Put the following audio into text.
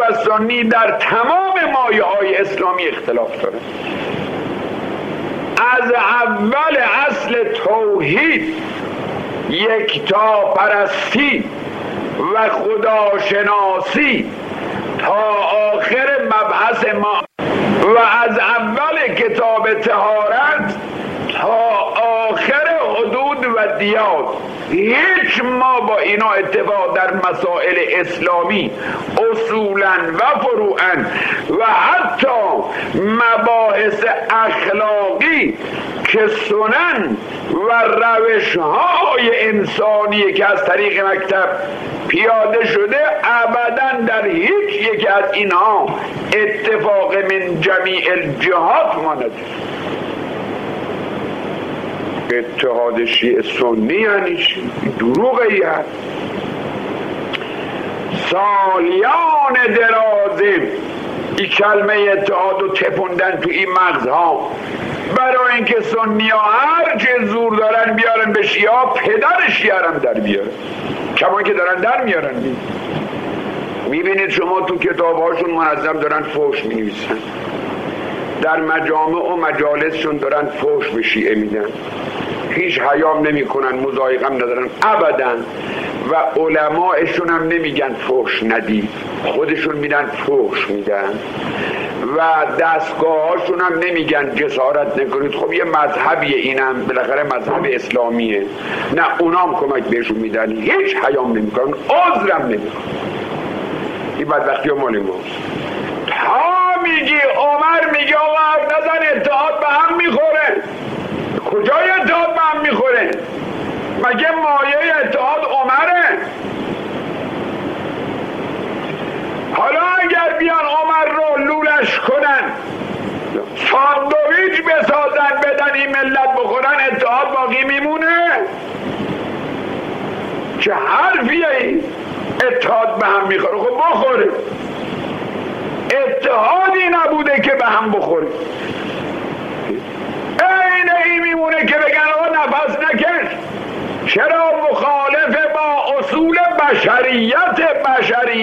و سنی در تمام مایه‌های اسلامی اختلاف داره. از اول اصل توحید، یکتا پرستی و خداشناسی تا آخر مبحث ما و از اول کتاب طهارت تا آخر حدود و دیات، هیچ ما با اینا اتفاق در مسائل اسلامی اصولا و فروعا و حتی مباحث اخلاقی که سنن و روش‌های انسانی که از طریق مکتب پیاده شده، ابدا در هیچ یک از اینها اتفاق من جمیع الجهات ما نداره. اتحاد شیعه سنی یعنی چی؟ دروغی هست. سالیان درازه این کلمه اتحاد رو تپوندن تو این مغزها برای اینکه سنی ها هر چه زور دارن بیارن به شیعه ها، پدر شیعه هم در بیارن، کمان که دارن در میارن. میبینید شما تو کتاب هاشون منظم دارن فحش مینویسن، در مجامع و مجالسشون دارن فحش به شیعه میدن، هیچ حیام نمی کنن، مضایقم ندارن ابدا، و علماءشون هم نمیگن فحش ندید، خودشون میدن فحش میدن، و دستگاهاشون هم نمیگن جسارت نکنید. خب یه مذهبیه، اینم بالاخره مذهب اسلامیه، نه اونام کمک بهشون میدن، هیچ حیام نمی کنن، عذرم نمی کنن. این بدبختی ها مال ماست. تا میگی عمر میگه آقا نزن اتحاد به هم میخوره، کجای اتحاد به هم میخوره؟ مگه مایه اتحاد عمره؟ حالا اگر بیان عمر رو لولش کنن، ساندویچ بسازن بدن این ملت بخورن، اتحاد باقی میمونه؟ چه حرفیه این؟ اتحاد به هم میخوره. خب بخوره، اتحادی نبوده که به هم بخوره. این میمونه که بگن آقا نفس نکش. چرا؟ مخالف با اصول بشریت